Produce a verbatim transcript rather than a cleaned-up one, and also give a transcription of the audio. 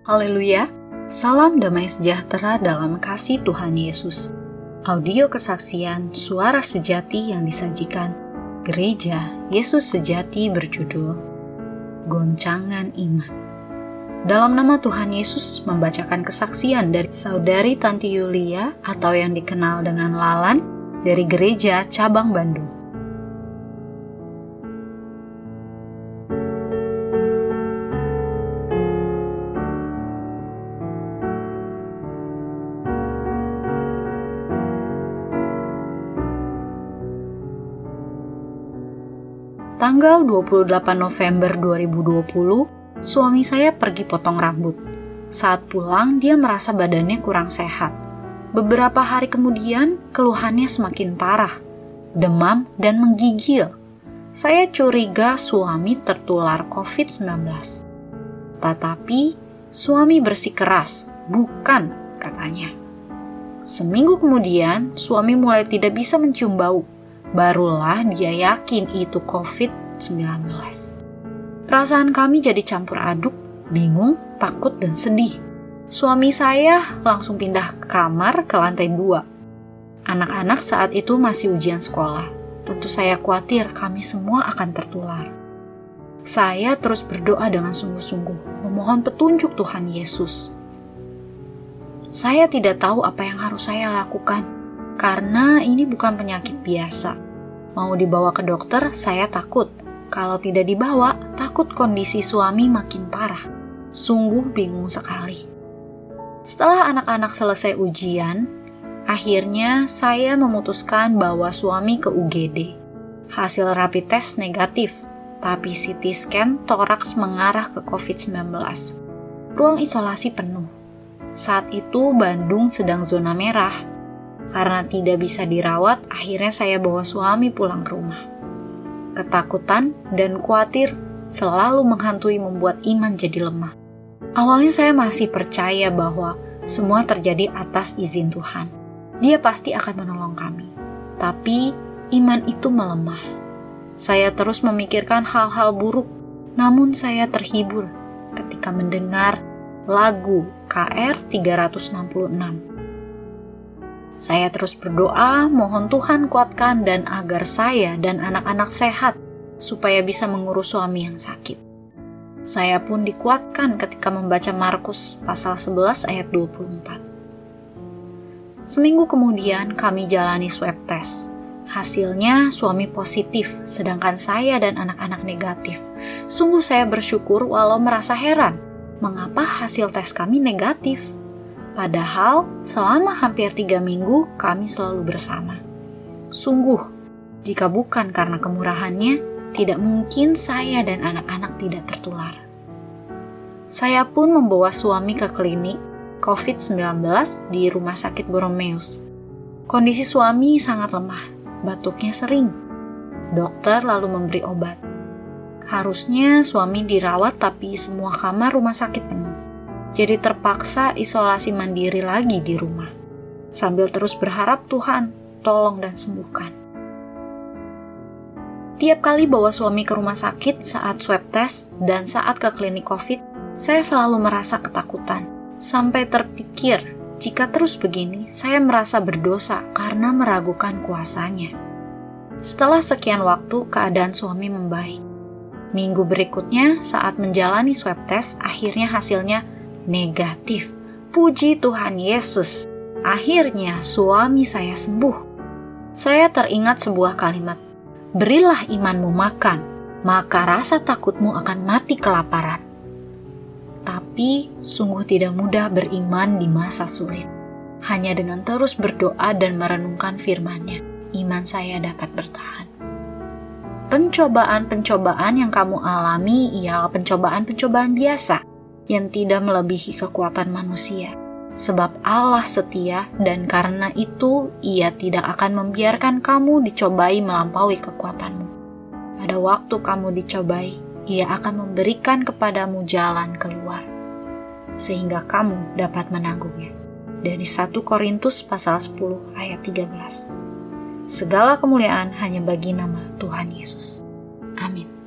Haleluya, salam damai sejahtera dalam kasih Tuhan Yesus. Audio kesaksian suara sejati yang disajikan Gereja Yesus Sejati berjudul Goncangan Iman. Dalam nama Tuhan Yesus membacakan kesaksian dari Saudari Tanti Yulia atau yang dikenal dengan Lalan dari Gereja Cabang Bandung. Tanggal dua puluh delapan November dua ribu dua puluh, suami saya pergi potong rambut. Saat pulang, dia merasa badannya kurang sehat. Beberapa hari kemudian, keluhannya semakin parah, demam dan menggigil. Saya curiga suami tertular covid sembilan belas. Tetapi, suami bersikeras, bukan, katanya. Seminggu kemudian, suami mulai tidak bisa mencium bau. Barulah dia yakin itu covid sembilan belas. Perasaan kami jadi campur aduk, bingung, takut, dan sedih. Suami saya langsung pindah ke kamar ke lantai dua. Anak-anak saat itu masih ujian sekolah. Tentu saya khawatir kami semua akan tertular. Saya terus berdoa dengan sungguh-sungguh, memohon petunjuk Tuhan Yesus. Saya tidak tahu apa yang harus saya lakukan. Karena ini bukan penyakit biasa. Mau dibawa ke dokter, saya takut. Kalau tidak dibawa, takut kondisi suami makin parah. Sungguh bingung sekali. Setelah anak-anak selesai ujian, akhirnya saya memutuskan bawa suami ke U G D. Hasil rapid test negatif, tapi C T scan toraks mengarah ke covid sembilan belas. Ruang isolasi penuh. Saat itu Bandung sedang zona merah. Karena tidak bisa dirawat, akhirnya saya bawa suami pulang ke rumah. Ketakutan dan khawatir selalu menghantui membuat iman jadi lemah. Awalnya saya masih percaya bahwa semua terjadi atas izin Tuhan. Dia pasti akan menolong kami. Tapi iman itu melemah. Saya terus memikirkan hal-hal buruk, namun saya terhibur ketika mendengar lagu K R tiga enam enam. Saya terus berdoa, mohon Tuhan kuatkan dan agar saya dan anak-anak sehat, supaya bisa mengurus suami yang sakit. Saya pun dikuatkan ketika membaca Markus pasal sebelas ayat dua puluh empat. Seminggu kemudian kami jalani swab test. Hasilnya suami positif, sedangkan saya dan anak-anak negatif. Sungguh saya bersyukur walau merasa heran, mengapa hasil tes kami negatif. Padahal selama hampir tiga minggu kami selalu bersama. Sungguh, jika bukan karena kemurahannya, tidak mungkin saya dan anak-anak tidak tertular. Saya pun membawa suami ke klinik covid sembilan belas di Rumah Sakit Boromeus. Kondisi suami sangat lemah, batuknya sering. Dokter lalu memberi obat. Harusnya suami dirawat tapi semua kamar rumah sakit penuh. Jadi terpaksa isolasi mandiri lagi di rumah, sambil terus berharap Tuhan tolong dan sembuhkan. Tiap kali bawa suami ke rumah sakit saat swab test dan saat ke klinik COVID, saya selalu merasa ketakutan. Sampai terpikir, jika terus begini, saya merasa berdosa karena meragukan kuasanya. Setelah sekian waktu, keadaan suami membaik. Minggu berikutnya, saat menjalani swab test, akhirnya hasilnya negatif. Puji Tuhan Yesus. Akhirnya suami saya sembuh. Saya teringat sebuah kalimat. Berilah imanmu makan, maka rasa takutmu akan mati kelaparan. Tapi sungguh tidak mudah beriman di masa sulit. Hanya dengan terus berdoa dan merenungkan firman-Nya, iman saya dapat bertahan. Pencobaan-pencobaan yang kamu alami ialah pencobaan-pencobaan biasa yang tidak melebihi kekuatan manusia. Sebab Allah setia dan karena itu Ia tidak akan membiarkan kamu dicobai melampaui kekuatanmu. Pada waktu kamu dicobai, Ia akan memberikan kepadamu jalan keluar, sehingga kamu dapat menanggungnya. Dari satu Korintus pasal sepuluh ayat tiga belas. Segala kemuliaan hanya bagi nama Tuhan Yesus. Amin.